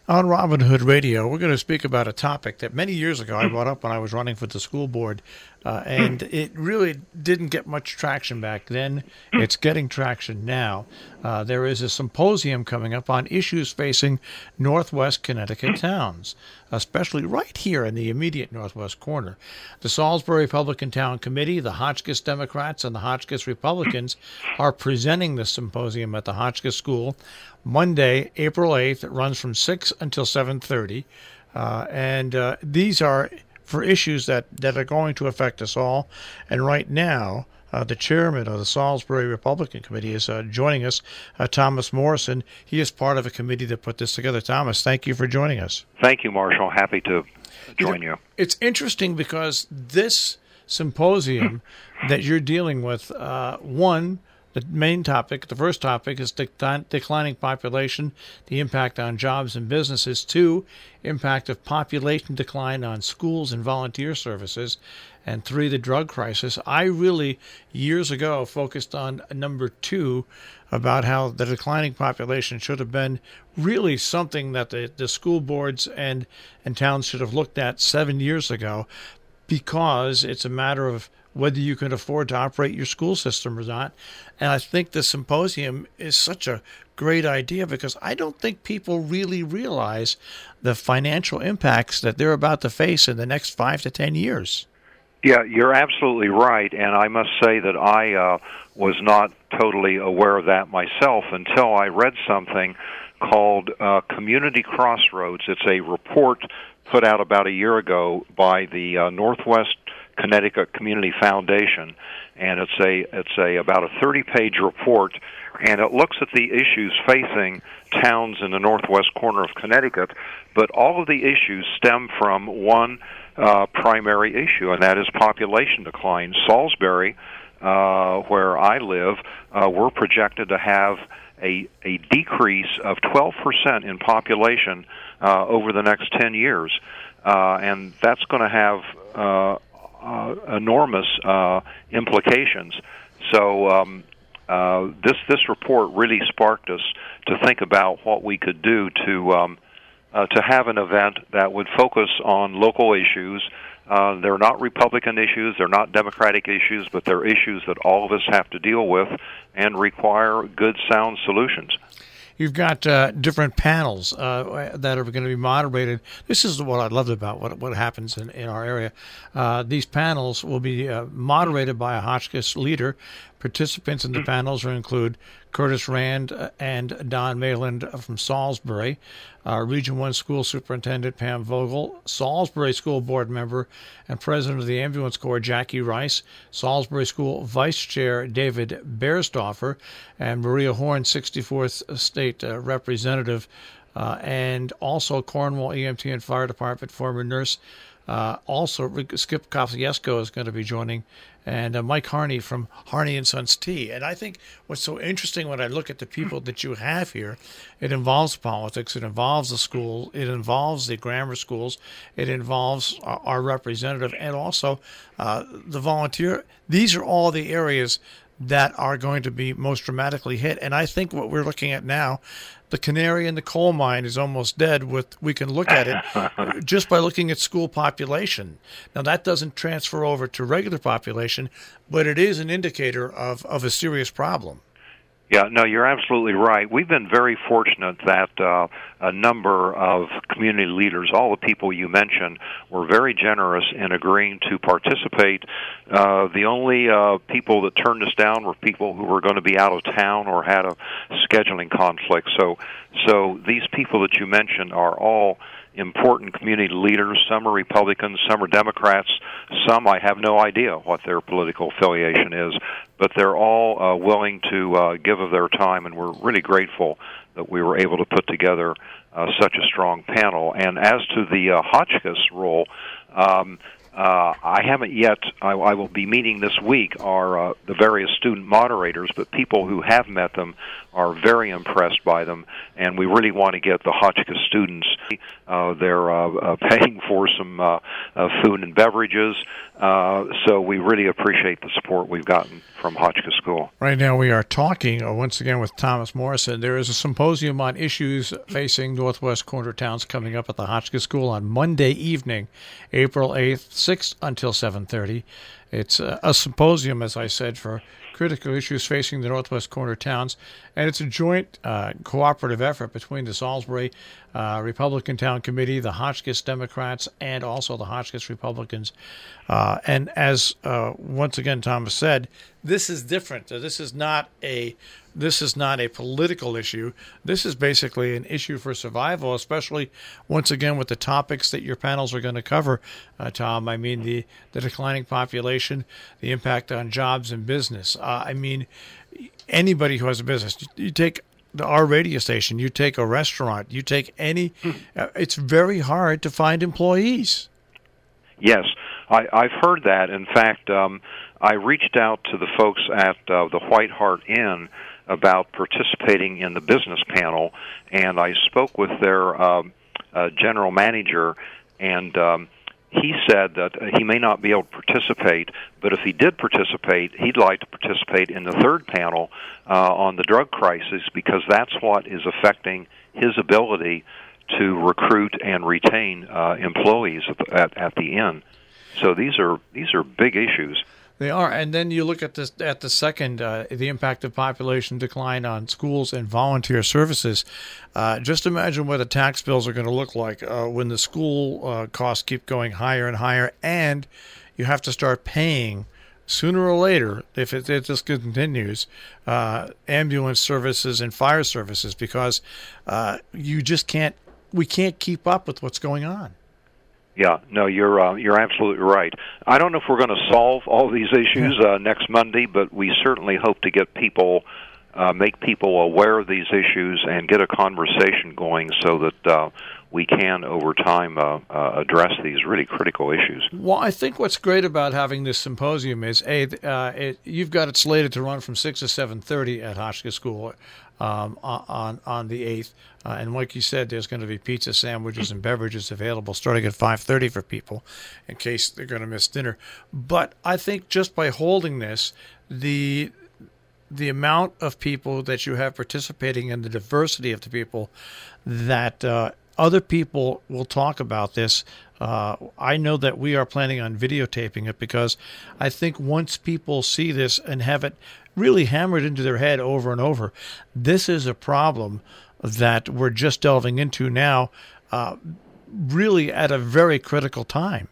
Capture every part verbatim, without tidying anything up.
On Robin Hood Radio, we're going to speak about a topic that many years ago I brought up when I was running for the school board, uh, and it really didn't get much traction back then. It's getting traction now. Uh, there is a symposium coming up on issues facing Northwest Connecticut towns, especially right here in the immediate northwest corner. The Salisbury Republican Town Committee, the Hotchkiss Democrats, and the Hotchkiss Republicans are presenting the symposium at the Hotchkiss School Monday, April eighth. It runs from six until seven thirty. Uh, and uh, these are for issues that, that are going to affect us all. And right now, uh, the chairman of the Salisbury Republican Committee is uh, joining us, uh, Thomas Morrison. He is part of a committee that put this together. Thomas, thank you for joining us. Thank you, Marshall. Happy to join you. It's interesting because this symposium that you're dealing with, uh, one, the main topic, the first topic, is decline, declining population, the impact on jobs and businesses. Two, impact of population decline on schools and volunteer services. And three, the drug crisis. I really, years ago, focused on number two about how the declining population should have been really something that the, the school boards and, and towns should have looked at seven years ago, because it's a matter of whether you can afford to operate your school system or not. And I think the symposium is such a great idea because I don't think people really realize the financial impacts that they're about to face in the next five to ten years. Yeah, you're absolutely right, and I must say that I uh, was not totally aware of that myself until I read something called uh, Community Crossroads. It's a report put out about a year ago by the uh, Northwest Connecticut Community Foundation, and it's a it's a about a thirty-page report, and it looks at the issues facing towns in the northwest corner of Connecticut, but all of the issues stem from one uh, primary issue, and that is population decline. Salisbury, uh, where I live, uh, we're projected to have a a decrease of twelve percent in population uh, over the next ten years, uh, and that's going to have uh, Uh, enormous uh, implications. So um, uh, this this report really sparked us to think about what we could do to um, uh, to have an event that would focus on local issues. Uh, they're not Republican issues, they're not Democratic issues, but they're issues that all of us have to deal with and require good, sound solutions. You've got uh, different panels uh, that are going to be moderated. This is what I loved about what what happens in, in our area. Uh, these panels will be uh, moderated by a Hotchkiss leader. Participants in the panels will include Curtis Rand and Don Mayland from Salisbury, uh, Region one School Superintendent Pam Vogel, Salisbury School Board member and President of the Ambulance Corps Jackie Rice, Salisbury School Vice Chair David Bersdorfer, and Maria Horn, sixty-fourth State uh, Representative, uh, and also Cornwall E M T and Fire Department former nurse. Uh, also, Skip Kosciuszko is going to be joining, and uh, Mike Harney from Harney and Sons Tea. And I think what's so interesting when I look at the people that you have here, it involves politics, it involves the school, it involves the grammar schools, it involves our, our representative, and also uh, the volunteer. These are all the areas that are going to be most dramatically hit. And I think what we're looking at now, the canary in the coal mine is almost dead. With we can look at it just by looking at school population. Now, that doesn't transfer over to regular population, but it is an indicator of, of a serious problem. Yeah, no, you're absolutely right. We've been very fortunate that uh, a number of community leaders, all the people you mentioned, were very generous in agreeing to participate. Uh, the only uh, people that turned us down were people who were going to be out of town or had a scheduling conflict. So, so these people that you mentioned are all important community leaders. Some are Republicans, some are Democrats, some I have no idea what their political affiliation is, but they're all uh, willing to uh, give of their time, and we're really grateful that we were able to put together uh, such a strong panel. And as to the uh, Hotchkiss role, um, Uh, I haven't yet. I, I will be meeting this week are uh, the various student moderators, but people who have met them are very impressed by them, and we really want to get the Hotchkiss students. Uh, they're uh, uh, paying for some uh, uh, food and beverages, uh, so we really appreciate the support we've gotten from Hotchkiss School. Right now we are talking uh, once again with Thomas Morrison. There is a symposium on issues facing Northwest corner towns coming up at the Hotchkiss School on Monday evening, April eighth, six until seven thirty. It's a, a symposium, as I said, for critical issues facing the Northwest corner towns, and it's a joint uh, cooperative effort between the Salisbury uh, Republican Town Committee, the Hotchkiss Democrats, and also the Hotchkiss Republicans. Uh, and as uh, once again Thomas said, this is different. This is not a this is not a political issue. This is basically an issue for survival, especially once again with the topics that your panels are going to cover, uh, Tom. I mean the the declining population, the impact on jobs and business. Uh, I mean, anybody who has a business, you, you take the, our radio station, you take a restaurant, you take any, uh, it's very hard to find employees. Yes, I, I've heard that. In fact, um, I reached out to the folks at uh, the White Hart Inn about participating in the business panel, and I spoke with their um, uh, general manager, and um, he said that he may not be able to participate, but if he did participate, he'd like to participate in the third panel uh, on the drug crisis, because that's what is affecting his ability to recruit and retain uh, employees at the, at, at the inn. So these are these are big issues. They are, and then you look at this at the second, uh, the impact of population decline on schools and volunteer services. Uh, just imagine what the tax bills are going to look like uh, when the school uh, costs keep going higher and higher, and you have to start paying sooner or later, if it, it just continues, uh, ambulance services and fire services, because uh, you just can't. We can't keep up with what's going on. Yeah, no, you're uh, you're absolutely right. I don't know if we're going to solve all these issues uh, next Monday, but we certainly hope to get people, uh, make people aware of these issues and get a conversation going so that uh, we can, over time, uh, uh, address these really critical issues. Well, I think what's great about having this symposium is, a, uh, it, you've got it slated to run from six to seven thirty at Hotchkiss School um, on on the eighth. Uh, and like you said, there's going to be pizza, sandwiches, and beverages available starting at five thirty for people in case they're going to miss dinner. But I think just by holding this, the the amount of people that you have participating and the diversity of the people that uh, other people will talk about this. Uh, I know that we are planning on videotaping it, because I think once people see this and have it really hammered into their head over and over, this is a problem that we're just delving into now, uh, really at a very critical time.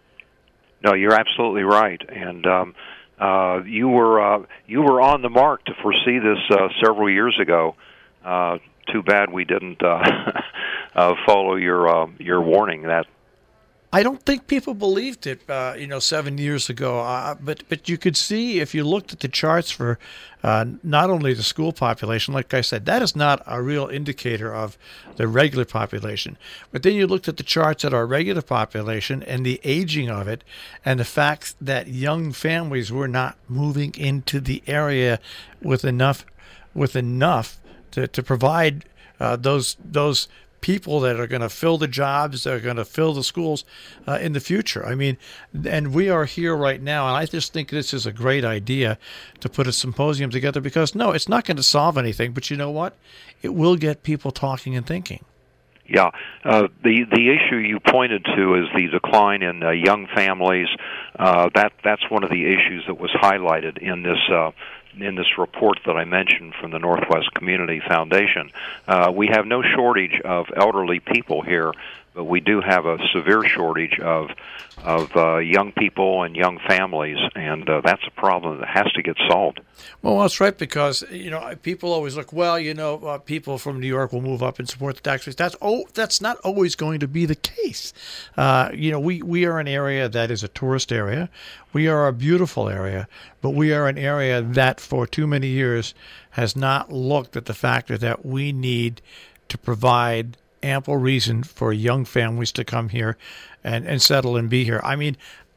No, you're absolutely right, and um, uh, you were uh, you were on the mark to foresee this uh, several years ago. Uh, too bad we didn't uh, uh, follow your uh, your warning. That I don't think people believed it, uh, you know, seven years ago. Uh, but but you could see, if you looked at the charts for uh, not only the school population, like I said, that is not a real indicator of the regular population. But then you looked at the charts at our regular population and the aging of it, and the fact that young families were not moving into the area with enough with enough to to provide uh, those those. people that are going to fill the jobs, that are going to fill the schools uh, in the future. I mean, and we are here right now, and I just think this is a great idea to put a symposium together, because, no, it's not going to solve anything, but you know what? It will get people talking and thinking. Yeah, uh, the the issue you pointed to is the decline in uh, young families. Uh, that that's one of the issues that was highlighted in this uh, in this report that I mentioned from the Northwest Community Foundation. Uh, we have no shortage of elderly people here, but we do have a severe shortage of of uh, young people and young families, and uh, that's a problem that has to get solved. Well, that's right, because, you know, people always look, well, you know, uh, people from New York will move up and support the tax rates. That's oh, that's not always going to be the case. Uh, you know, we, we are an area that is a tourist area. We are a beautiful area, but we are an area that for too many years has not looked at the factor that we need to provide ample reason for young families to come here and, and settle and be here. I mean,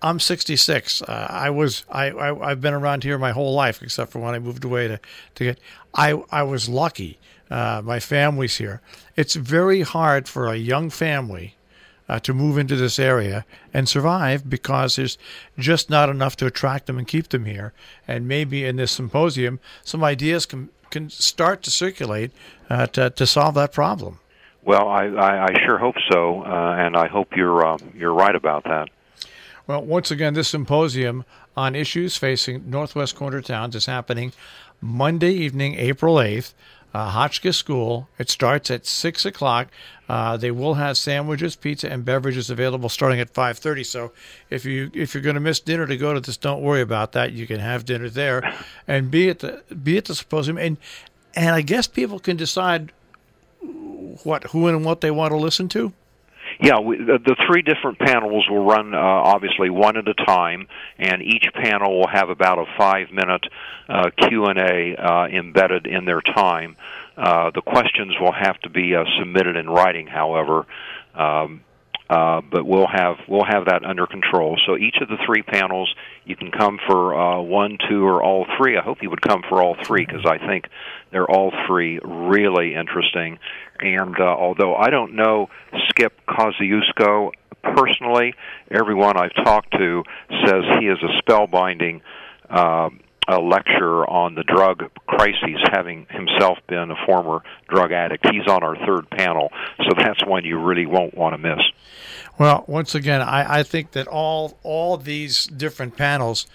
I'm sixty-six. Uh, I was I, I I've been around here my whole life, except for when I moved away to to get. I I was lucky. Uh, my family's here. It's very hard for a young family uh, to move into this area and survive because there's just not enough to attract them and keep them here. And maybe in this symposium, some ideas can can start to circulate uh, to to solve that problem. Well, I, I, I sure hope so, uh, and I hope you're uh, you're right about that. Well, once again, this symposium on issues facing northwest corner towns is happening Monday evening, April eighth, uh, Hotchkiss School. It starts at six o'clock. Uh, they will have sandwiches, pizza, and beverages available starting at five thirty. So if, you, if you're going to miss dinner to go to this, don't worry about that. You can have dinner there and be at the, be at the symposium. And, and I guess people can decide what who and what they want to listen to. Yeah, we, the, the three different panels will run uh, obviously one at a time, and each panel will have about a five-minute uh, Q and A uh, embedded in their time. Uh, the questions will have to be uh, submitted in writing, however, um, uh, but we'll have we'll have that under control. So each of the three panels, you can come for uh, one, two, or all three. I hope you would come for all three because I think they're all three really interesting. And uh, although I don't know Skip Kosciuszko personally, everyone I've talked to says he is a spellbinding uh, a lecture on the drug crises, having himself been a former drug addict. He's on our third panel, so that's one you really won't want to miss. Well, once again, I, I think that all all these different panels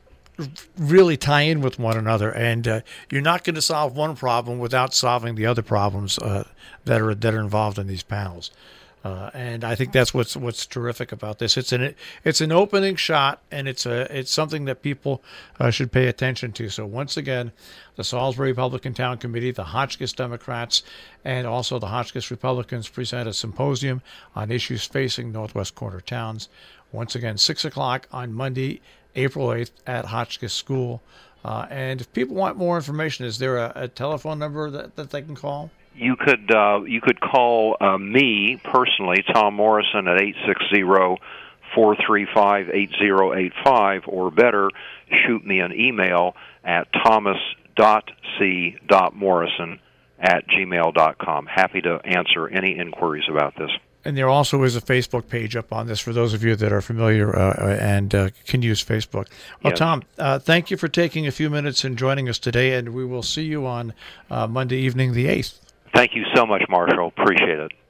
really tie in with one another, and uh, you're not going to solve one problem without solving the other problems uh, that are that are involved in these panels. Uh, and I think that's what's what's terrific about this. It's an it's an opening shot, and it's a it's something that people uh, should pay attention to. So once again, the Salisbury Republican Town Committee, the Hotchkiss Democrats, and also the Hotchkiss Republicans present a symposium on issues facing northwest corner towns. Once again, six o'clock on Monday, April eighth at Hotchkiss School. Uh, and if people want more information, is there a, a telephone number that, that they can call? You could uh, you could call uh, me personally, Tom Morrison, at eight six zero, four three five, eight zero eight five, or better, shoot me an email at thomas dot c dot morrison at gmail dot com. Happy to answer any inquiries about this. And there also is a Facebook page up on this for those of you that are familiar uh, and uh, can use Facebook. Well, yes. Tom, uh, thank you for taking a few minutes and joining us today, and we will see you on uh, Monday evening the eighth. Thank you so much, Marshall. Appreciate it.